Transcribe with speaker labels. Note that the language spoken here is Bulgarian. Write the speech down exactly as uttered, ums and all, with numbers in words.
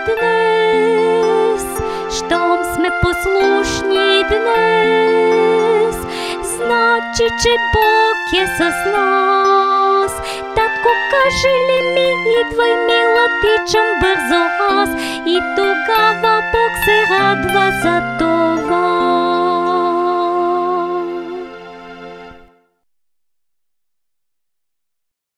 Speaker 1: днес, щом сме послушни днес, значи, че Бог е с нас. Татко, кажи ли ми, идвай, мила, тичам бързо аз, и тогава Бог се радва за това.